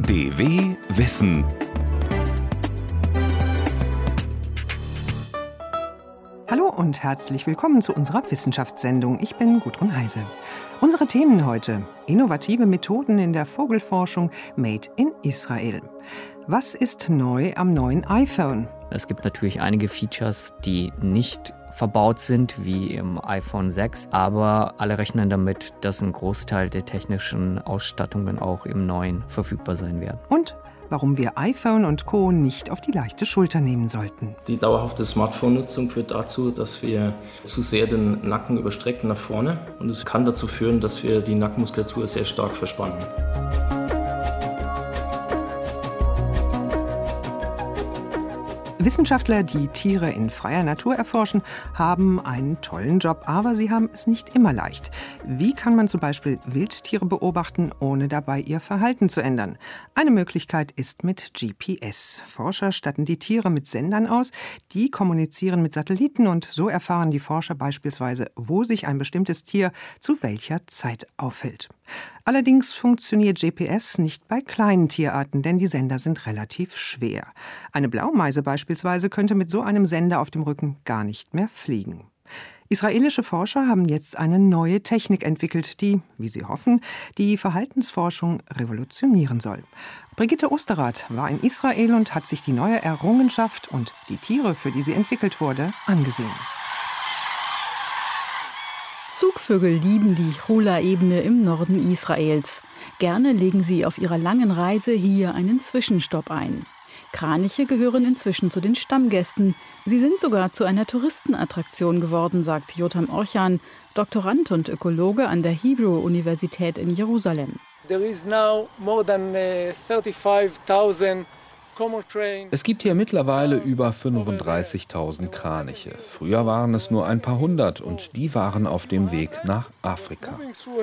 DW Wissen. Hallo und herzlich willkommen zu unserer Wissenschaftssendung. Ich bin Gudrun Heise. Unsere Themen heute: innovative Methoden in der Vogelforschung made in Israel. Was ist neu am neuen iPhone? Es gibt natürlich einige Features, die nicht verbaut sind, wie im iPhone 6, aber alle rechnen damit, dass ein Großteil der technischen Ausstattungen auch im neuen verfügbar sein werden. Und warum wir iPhone und Co. nicht auf die leichte Schulter nehmen sollten. Die dauerhafte Smartphone-Nutzung führt dazu, dass wir zu sehr den Nacken überstrecken nach vorne, und es kann dazu führen, dass wir die Nackenmuskulatur sehr stark verspannen. Wissenschaftler, die Tiere in freier Natur erforschen, haben einen tollen Job, aber sie haben es nicht immer leicht. Wie kann man zum Beispiel Wildtiere beobachten, ohne dabei ihr Verhalten zu ändern? Eine Möglichkeit ist mit GPS. Forscher statten die Tiere mit Sendern aus, die kommunizieren mit Satelliten, und so erfahren die Forscher beispielsweise, wo sich ein bestimmtes Tier zu welcher Zeit aufhält. Allerdings funktioniert GPS nicht bei kleinen Tierarten, denn die Sender sind relativ schwer. Eine Blaumeise beispielsweise könnte mit so einem Sender auf dem Rücken gar nicht mehr fliegen. Israelische Forscher haben jetzt eine neue Technik entwickelt, die, wie sie hoffen, die Verhaltensforschung revolutionieren soll. Brigitte Osterrath war in Israel und hat sich die neue Errungenschaft und die Tiere, für die sie entwickelt wurde, angesehen. Zugvögel lieben die Chula-Ebene im Norden Israels. Gerne legen sie auf ihrer langen Reise hier einen Zwischenstopp ein. Kraniche gehören inzwischen zu den Stammgästen. Sie sind sogar zu einer Touristenattraktion geworden, sagt Jotam Orchan, Doktorand und Ökologe an der Hebrew-Universität in Jerusalem. Es gibt hier mittlerweile über 35.000 Kraniche. Früher waren es nur ein paar hundert, und die waren auf dem Weg nach Afrika.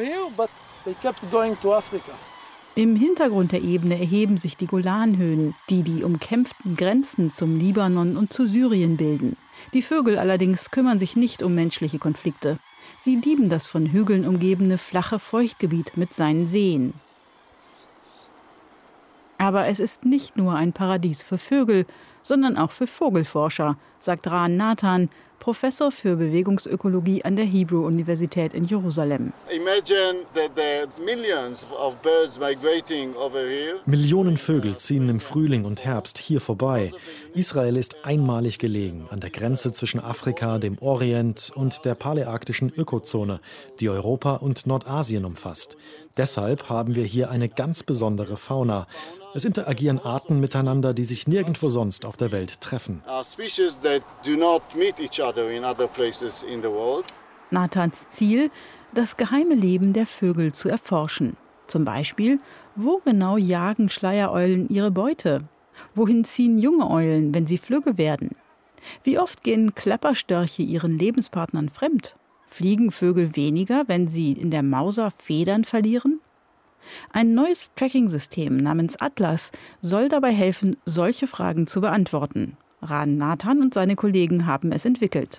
Im Hintergrund der Ebene erheben sich die Golanhöhen, die die umkämpften Grenzen zum Libanon und zu Syrien bilden. Die Vögel allerdings kümmern sich nicht um menschliche Konflikte. Sie lieben das von Hügeln umgebene flache Feuchtgebiet mit seinen Seen. Aber es ist nicht nur ein Paradies für Vögel, sondern auch für Vogelforscher, sagt Ran Nathan, Professor für Bewegungsökologie an der Hebrew-Universität in Jerusalem. Millionen Vögel ziehen im Frühling und Herbst hier vorbei. Israel ist einmalig gelegen, an der Grenze zwischen Afrika, dem Orient und der paläarktischen Ökozone, die Europa und Nordasien umfasst. Deshalb haben wir hier eine ganz besondere Fauna. Es interagieren Arten miteinander, die sich nirgendwo sonst auf der Welt treffen. Nathans Ziel: das geheime Leben der Vögel zu erforschen. Zum Beispiel, wo genau jagen Schleiereulen ihre Beute? Wohin ziehen junge Eulen, wenn sie flügge werden? Wie oft gehen Klapperstörche ihren Lebenspartnern fremd? Fliegen Vögel weniger, wenn sie in der Mauser Federn verlieren? Ein neues Tracking-System namens Atlas soll dabei helfen, solche Fragen zu beantworten. Ran Nathan und seine Kollegen haben es entwickelt.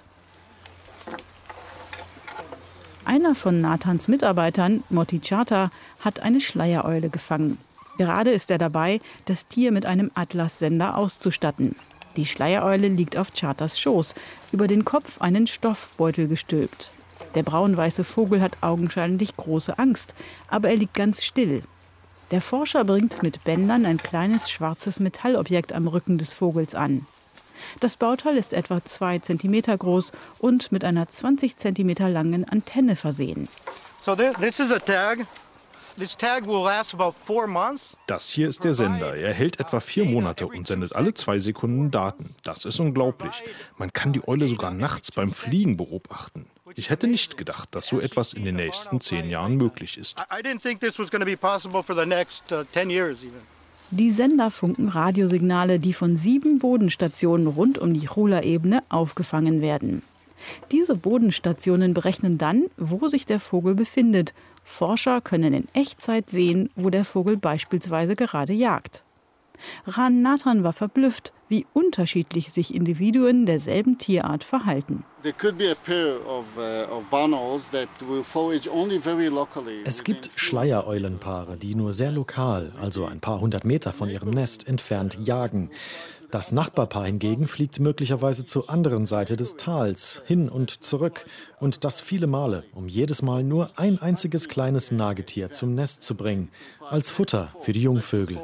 Einer von Nathans Mitarbeitern, Moti Chata, hat eine Schleiereule gefangen. Gerade ist er dabei, das Tier mit einem Atlas-Sender auszustatten. Die Schleiereule liegt auf Chatas Schoß, über den Kopf einen Stoffbeutel gestülpt. Der braun-weiße Vogel hat augenscheinlich große Angst, aber er liegt ganz still. Der Forscher bringt mit Bändern ein kleines schwarzes Metallobjekt am Rücken des Vogels an. Das Bauteil ist etwa 2 cm groß und mit einer 20 cm langen Antenne versehen. Das hier ist der Sender. Er hält etwa 4 Monate und sendet alle 2 Sekunden Daten. Das ist unglaublich. Man kann die Eule sogar nachts beim Fliegen beobachten. Ich hätte nicht gedacht, dass so etwas in den nächsten 10 Jahren möglich ist. Die Sender funken Radiosignale, die von 7 Bodenstationen rund um die Chula-Ebene aufgefangen werden. Diese Bodenstationen berechnen dann, wo sich der Vogel befindet. Forscher können in Echtzeit sehen, wo der Vogel beispielsweise gerade jagt. Ran Nathan war verblüfft, wie unterschiedlich sich Individuen derselben Tierart verhalten. Es gibt Schleiereulenpaare, die nur sehr lokal, also ein paar hundert Meter von ihrem Nest entfernt, jagen. Das Nachbarpaar hingegen fliegt möglicherweise zur anderen Seite des Tals, hin und zurück. Und das viele Male, um jedes Mal nur ein einziges kleines Nagetier zum Nest zu bringen, als Futter für die Jungvögel.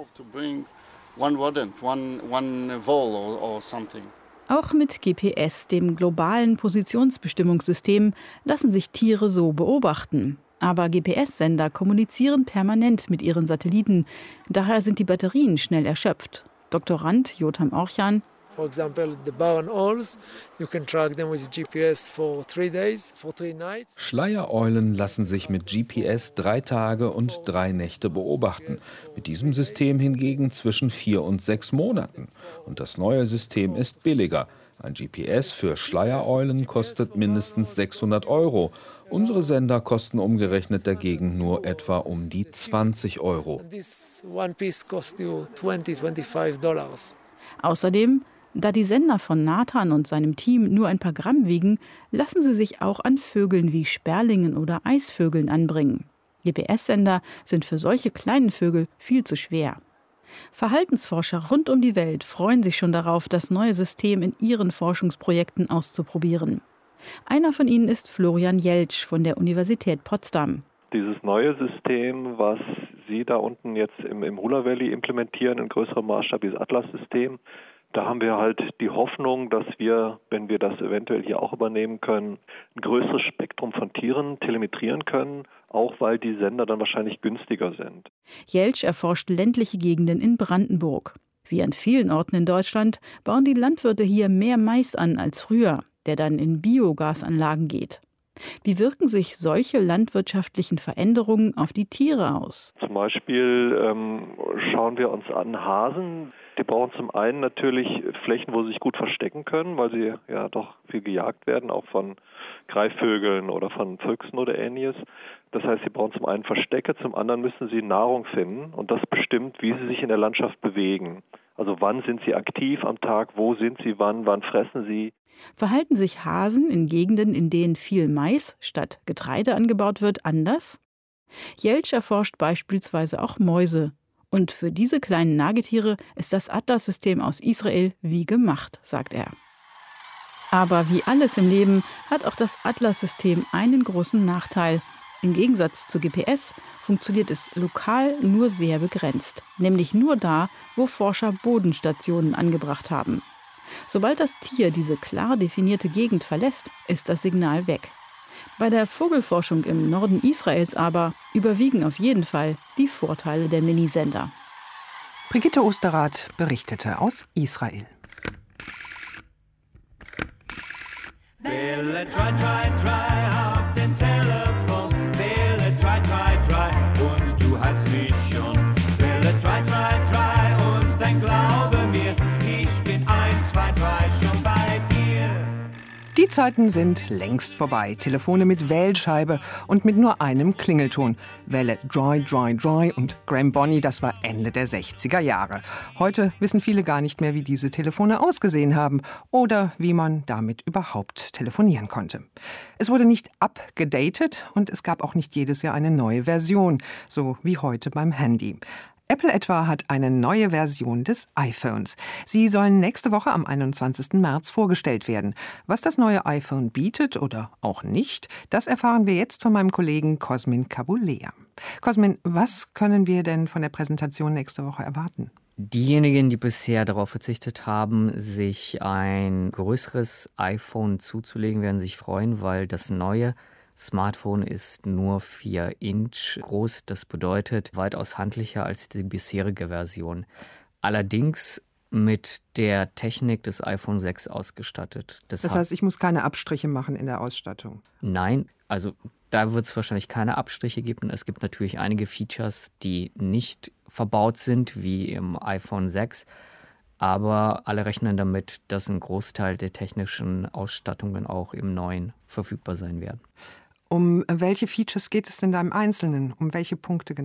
Auch mit GPS, dem globalen Positionsbestimmungssystem, lassen sich Tiere so beobachten. Aber GPS-Sender kommunizieren permanent mit ihren Satelliten. Daher sind die Batterien schnell erschöpft. Doktorand Jotam Orchan: For example, the barn owls, you can track them with GPS for 3 days, for 3 nights. Schleiereulen lassen sich mit GPS 3 Tage und 3 Nächte beobachten. Mit diesem System hingegen zwischen 4 und 6 Monaten. Und das neue System ist billiger. Ein GPS für Schleiereulen kostet mindestens 600 €. Unsere Sender kosten umgerechnet dagegen nur etwa um die 20 €. This one piece costs you $25. Außerdem, da die Sender von Nathan und seinem Team nur ein paar Gramm wiegen, lassen sie sich auch an Vögeln wie Sperlingen oder Eisvögeln anbringen. GPS-Sender sind für solche kleinen Vögel viel zu schwer. Verhaltensforscher rund um die Welt freuen sich schon darauf, das neue System in ihren Forschungsprojekten auszuprobieren. Einer von ihnen ist Florian Jeltsch von der Universität Potsdam. Dieses neue System, was Sie da unten jetzt im Hula Valley implementieren, in größerem Maßstab, dieses Atlas-System, da haben wir halt die Hoffnung, dass wir, wenn wir das eventuell hier auch übernehmen können, ein größeres Spektrum von Tieren telemetrieren können, auch weil die Sender dann wahrscheinlich günstiger sind. Jeltsch erforscht ländliche Gegenden in Brandenburg. Wie an vielen Orten in Deutschland bauen die Landwirte hier mehr Mais an als früher, der dann in Biogasanlagen geht. Wie wirken sich solche landwirtschaftlichen Veränderungen auf die Tiere aus? Zum Beispiel schauen wir uns an Hasen. Die brauchen zum einen natürlich Flächen, wo sie sich gut verstecken können, weil sie ja doch viel gejagt werden, auch von Greifvögeln oder von Füchsen oder Ähnliches. Das heißt, sie brauchen zum einen Verstecke, zum anderen müssen sie Nahrung finden und das bestimmt, wie sie sich in der Landschaft bewegen. Also wann sind sie aktiv am Tag, wo sind sie, wann fressen sie. Verhalten sich Hasen in Gegenden, in denen viel Mais statt Getreide angebaut wird, anders? Jeltsch erforscht beispielsweise auch Mäuse. Und für diese kleinen Nagetiere ist das Atlas-System aus Israel wie gemacht, sagt er. Aber wie alles im Leben hat auch das Atlas-System einen großen Nachteil. Im Gegensatz zu GPS funktioniert es lokal nur sehr begrenzt, nämlich nur da, wo Forscher Bodenstationen angebracht haben. Sobald das Tier diese klar definierte Gegend verlässt, ist das Signal weg. Bei der Vogelforschung im Norden Israels aber überwiegen auf jeden Fall die Vorteile der Minisender. Brigitte Osterrath berichtete aus Israel. Wille, try auf dem Telefon. Wille, try und du hast mich schon. Wille, try und dann glaube mir, ich bin 1, 2, 3 schon bei dir. Die Zeiten sind längst vorbei. Telefone mit Wählscheibe und mit nur einem Klingelton. Wähle Dry und Graham Bonney, das war Ende der 60er Jahre. Heute wissen viele gar nicht mehr, wie diese Telefone ausgesehen haben oder wie man damit überhaupt telefonieren konnte. Es wurde nicht abgedatet und es gab auch nicht jedes Jahr eine neue Version, so wie heute beim Handy. Apple etwa hat eine neue Version des iPhones. Sie sollen nächste Woche am 21. März vorgestellt werden. Was das neue iPhone bietet oder auch nicht, das erfahren wir jetzt von meinem Kollegen Cosmin Cabulea. Cosmin, was können wir denn von der Präsentation nächste Woche erwarten? Diejenigen, die bisher darauf verzichtet haben, sich ein größeres iPhone zuzulegen, werden sich freuen, weil das neue Smartphone ist nur 4 Inch groß. Das bedeutet weitaus handlicher als die bisherige Version. Allerdings mit der Technik des iPhone 6 ausgestattet. Das heißt, ich muss keine Abstriche machen in der Ausstattung? Nein, also da wird es wahrscheinlich keine Abstriche geben. Es gibt natürlich einige Features, die nicht verbaut sind, wie im iPhone 6. Aber alle rechnen damit, dass ein Großteil der technischen Ausstattungen auch im neuen verfügbar sein werden. Um welche Features geht es denn da im Einzelnen? Um welche Punkte genau?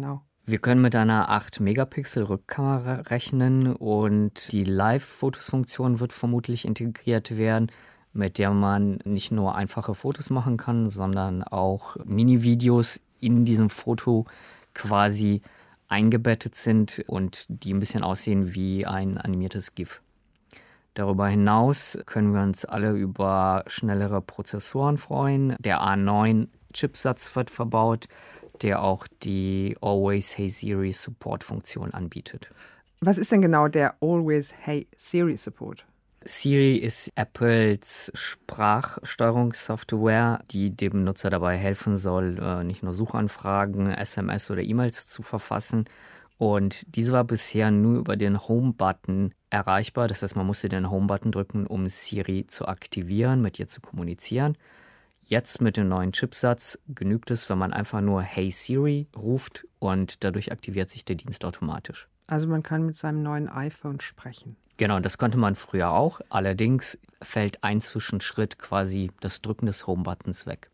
Wir können mit einer 8-Megapixel-Rückkamera rechnen und die Live-Fotos-Funktion wird vermutlich integriert werden, mit der man nicht nur einfache Fotos machen kann, sondern auch Mini-Videos in diesem Foto quasi eingebettet sind und die ein bisschen aussehen wie ein animiertes GIF. Darüber hinaus können wir uns alle über schnellere Prozessoren freuen. Der A9-Chipsatz wird verbaut, der auch die Always Hey Siri Support-Funktion anbietet. Was ist denn genau der Always Hey Siri Support? Siri ist Apples Sprachsteuerungssoftware, die dem Nutzer dabei helfen soll, nicht nur Suchanfragen, SMS oder E-Mails zu verfassen. Und diese war bisher nur über den Home-Button erreichbar. Das heißt, man musste den Home-Button drücken, um Siri zu aktivieren, mit ihr zu kommunizieren. Jetzt mit dem neuen Chipsatz genügt es, wenn man einfach nur Hey Siri ruft und dadurch aktiviert sich der Dienst automatisch. Also man kann mit seinem neuen iPhone sprechen. Genau, das konnte man früher auch. Allerdings fällt ein Zwischenschritt, quasi das Drücken des Home-Buttons weg.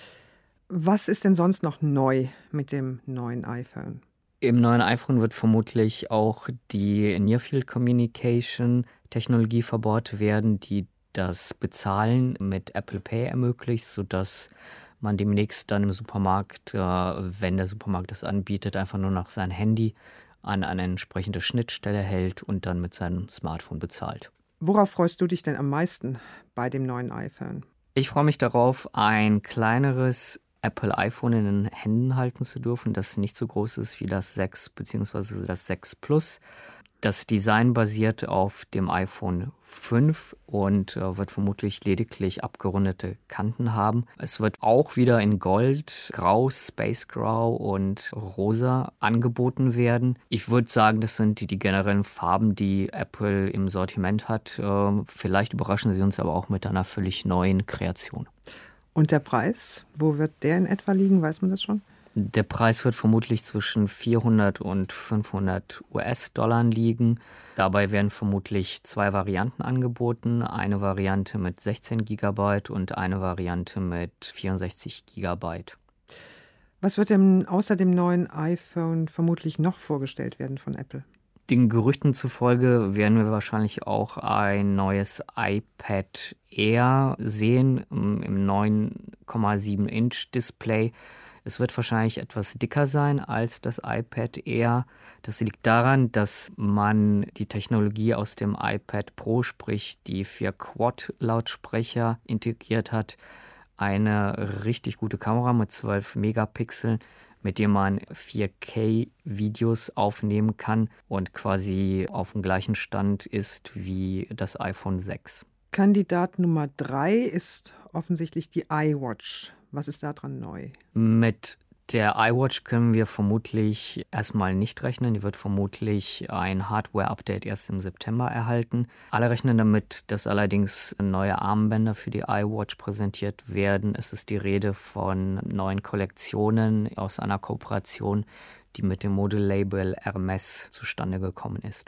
Was ist denn sonst noch neu mit dem neuen iPhone? Im neuen iPhone wird vermutlich auch die Near-Field Communication-Technologie verbaut werden, die das Bezahlen mit Apple Pay ermöglicht, sodass man demnächst dann im Supermarkt, wenn der Supermarkt das anbietet, einfach nur noch sein Handy an eine entsprechende Schnittstelle hält und dann mit seinem Smartphone bezahlt. Worauf freust du dich denn am meisten bei dem neuen iPhone? Ich freue mich darauf, ein kleineres Apple iPhone in den Händen halten zu dürfen, das nicht so groß ist wie das 6 bzw. das 6 Plus. Das Design basiert auf dem iPhone 5 und wird vermutlich lediglich abgerundete Kanten haben. Es wird auch wieder in Gold, Grau, Space Grau und Rosa angeboten werden. Ich würde sagen, das sind die generellen Farben, die Apple im Sortiment hat. Vielleicht überraschen sie uns aber auch mit einer völlig neuen Kreation. Und der Preis? Wo wird der in etwa liegen? Weiß man das schon? Der Preis wird vermutlich zwischen 400 und 500 US-Dollar liegen. Dabei werden vermutlich 2 Varianten angeboten. Eine Variante mit 16 GB und eine Variante mit 64 GB. Was wird denn außer dem neuen iPhone vermutlich noch vorgestellt werden von Apple? Den Gerüchten zufolge werden wir wahrscheinlich auch ein neues iPad Air sehen im 9,7-Inch-Display. Es wird wahrscheinlich etwas dicker sein als das iPad Air. Das liegt daran, dass man die Technologie aus dem iPad Pro, sprich die 4 Quad-Lautsprecher, integriert hat. Eine richtig gute Kamera mit 12 Megapixeln, mit dem man 4K-Videos aufnehmen kann und quasi auf dem gleichen Stand ist wie das iPhone 6. Kandidat Nummer 3 ist offensichtlich die iWatch. Was ist daran neu? Mit der iWatch können wir vermutlich erstmal nicht rechnen. Die wird vermutlich ein Hardware-Update erst im September erhalten. Alle rechnen damit, dass allerdings neue Armbänder für die iWatch präsentiert werden. Es ist die Rede von neuen Kollektionen aus einer Kooperation, die mit dem Modelabel Hermes zustande gekommen ist.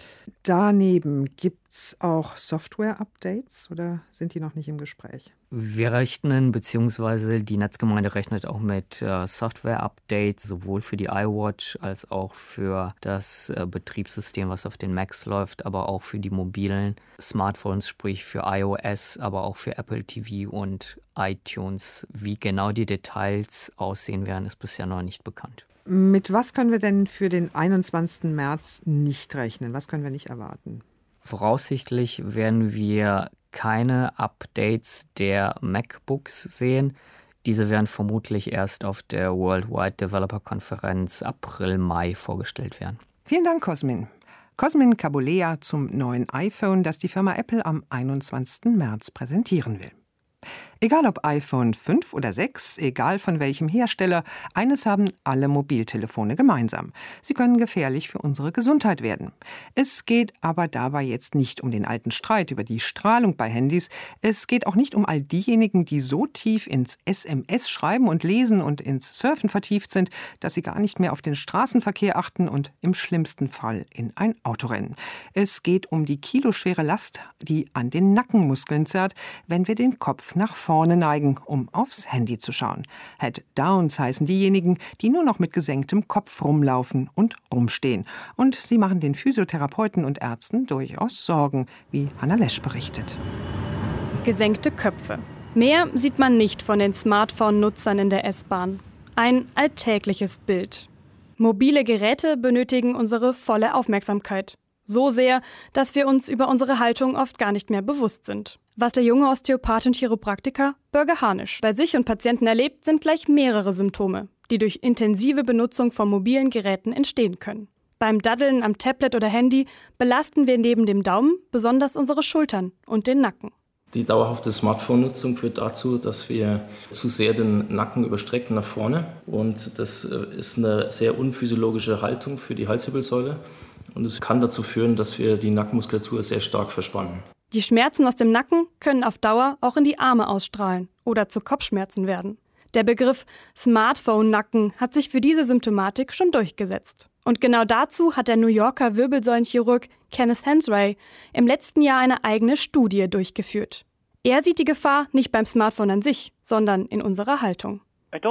Daneben gibt es auch Software-Updates oder sind die noch nicht im Gespräch? Wir rechnen, beziehungsweise die Netzgemeinde rechnet auch mit Software-Updates, sowohl für die iWatch als auch für das Betriebssystem, was auf den Macs läuft, aber auch für die mobilen Smartphones, sprich für iOS, aber auch für Apple TV und iTunes. Wie genau die Details aussehen werden, ist bisher noch nicht bekannt. Mit was können wir denn für den 21. März nicht rechnen? Was können wir nicht erwarten? Voraussichtlich werden wir keine Updates der MacBooks sehen. Diese werden vermutlich erst auf der Worldwide Developer Konferenz April-Mai vorgestellt werden. Vielen Dank, Cosmin. Cosmin Cabolea zum neuen iPhone, das die Firma Apple am 21. März präsentieren will. Egal ob iPhone 5 oder 6, egal von welchem Hersteller, eines haben alle Mobiltelefone gemeinsam. Sie können gefährlich für unsere Gesundheit werden. Es geht aber dabei jetzt nicht um den alten Streit über die Strahlung bei Handys. Es geht auch nicht um all diejenigen, die so tief ins SMS-Schreiben und Lesen und ins Surfen vertieft sind, dass sie gar nicht mehr auf den Straßenverkehr achten und im schlimmsten Fall in ein Auto rennen. Es geht um die kiloschwere Last, die an den Nackenmuskeln zerrt, wenn wir den Kopf Kopf nach vorne neigen, um aufs Handy zu schauen. Head-Downs heißen diejenigen, die nur noch mit gesenktem Kopf rumlaufen und rumstehen. Und sie machen den Physiotherapeuten und Ärzten durchaus Sorgen, wie Hanna Lesch berichtet. Gesenkte Köpfe. Mehr sieht man nicht von den Smartphone-Nutzern in der S-Bahn. Ein alltägliches Bild. Mobile Geräte benötigen unsere volle Aufmerksamkeit. So sehr, dass wir uns über unsere Haltung oft gar nicht mehr bewusst sind. Was der junge Osteopath und Chiropraktiker Börge Harnisch bei sich und Patienten erlebt, sind gleich mehrere Symptome, die durch intensive Benutzung von mobilen Geräten entstehen können. Beim Daddeln am Tablet oder Handy belasten wir neben dem Daumen besonders unsere Schultern und den Nacken. Die dauerhafte Smartphone-Nutzung führt dazu, dass wir zu sehr den Nacken überstrecken nach vorne. Und das ist eine sehr unphysiologische Haltung für die Halswirbelsäule. Und es kann dazu führen, dass wir die Nackenmuskulatur sehr stark verspannen. Die Schmerzen aus dem Nacken können auf Dauer auch in die Arme ausstrahlen oder zu Kopfschmerzen werden. Der Begriff Smartphone-Nacken hat sich für diese Symptomatik schon durchgesetzt. Und genau dazu hat der New Yorker Wirbelsäulenchirurg Kenneth Hensray im letzten Jahr eine eigene Studie durchgeführt. Er sieht die Gefahr nicht beim Smartphone an sich, sondern in unserer Haltung.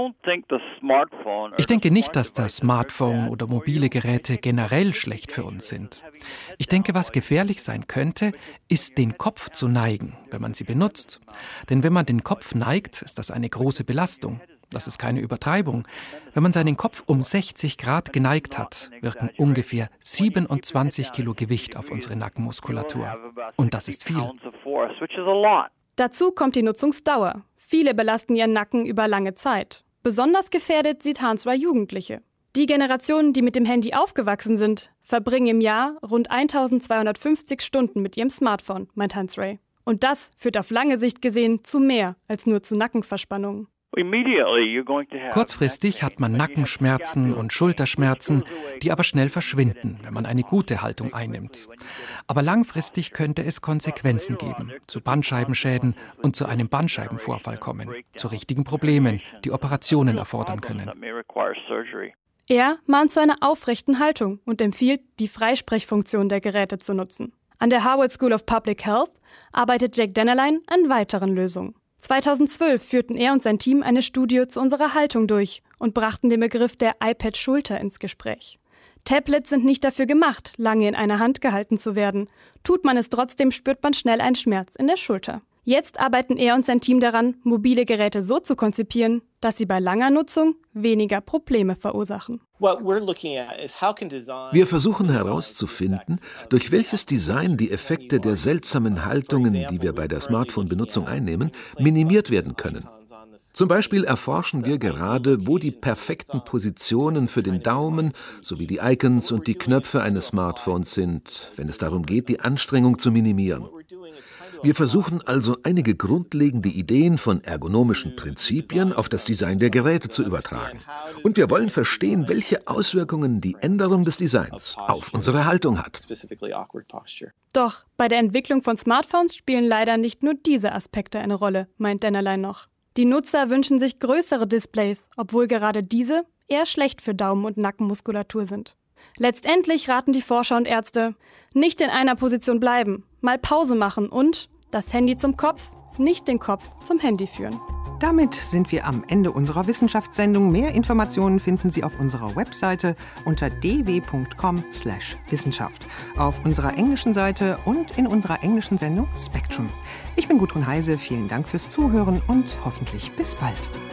Ich denke nicht, dass das Smartphone oder mobile Geräte generell schlecht für uns sind. Ich denke, was gefährlich sein könnte, ist, den Kopf zu neigen, wenn man sie benutzt. Denn wenn man den Kopf neigt, ist das eine große Belastung. Das ist keine Übertreibung. Wenn man seinen Kopf um 60 Grad geneigt hat, wirken ungefähr 27 Kilo Gewicht auf unsere Nackenmuskulatur. Und das ist viel. Dazu kommt die Nutzungsdauer. Viele belasten ihren Nacken über lange Zeit. Besonders gefährdet sieht Hensray Jugendliche. Die Generationen, die mit dem Handy aufgewachsen sind, verbringen im Jahr rund 1250 Stunden mit ihrem Smartphone, meint Hensray. Und das führt auf lange Sicht gesehen zu mehr als nur zu Nackenverspannungen. Kurzfristig hat man Nackenschmerzen und Schulterschmerzen, die aber schnell verschwinden, wenn man eine gute Haltung einnimmt. Aber langfristig könnte es Konsequenzen geben, zu Bandscheibenschäden und zu einem Bandscheibenvorfall kommen, zu richtigen Problemen, die Operationen erfordern können. Er mahnt zu einer aufrechten Haltung und empfiehlt, die Freisprechfunktion der Geräte zu nutzen. An der Harvard School of Public Health arbeitet Jack Dennerlein an weiteren Lösungen. 2012 führten er und sein Team eine Studie zu unserer Haltung durch und brachten den Begriff der iPad-Schulter ins Gespräch. Tablets sind nicht dafür gemacht, lange in einer Hand gehalten zu werden. Tut man es trotzdem, spürt man schnell einen Schmerz in der Schulter. Jetzt arbeiten er und sein Team daran, mobile Geräte so zu konzipieren, dass sie bei langer Nutzung weniger Probleme verursachen. Wir versuchen herauszufinden, durch welches Design die Effekte der seltsamen Haltungen, die wir bei der Smartphone-Benutzung einnehmen, minimiert werden können. Zum Beispiel erforschen wir gerade, wo die perfekten Positionen für den Daumen sowie die Icons und die Knöpfe eines Smartphones sind, wenn es darum geht, die Anstrengung zu minimieren. Wir versuchen also, einige grundlegende Ideen von ergonomischen Prinzipien auf das Design der Geräte zu übertragen. Und wir wollen verstehen, welche Auswirkungen die Änderung des Designs auf unsere Haltung hat. Doch bei der Entwicklung von Smartphones spielen leider nicht nur diese Aspekte eine Rolle, meint Dennerlein noch. Die Nutzer wünschen sich größere Displays, obwohl gerade diese eher schlecht für Daumen- und Nackenmuskulatur sind. Letztendlich raten die Forscher und Ärzte, nicht in einer Position bleiben, mal Pause machen und das Handy zum Kopf, nicht den Kopf zum Handy führen. Damit sind wir am Ende unserer Wissenschaftssendung. Mehr Informationen finden Sie auf unserer Webseite unter dw.com/Wissenschaft, auf unserer englischen Seite und in unserer englischen Sendung Spectrum. Ich bin Gudrun Heise, vielen Dank fürs Zuhören und hoffentlich bis bald.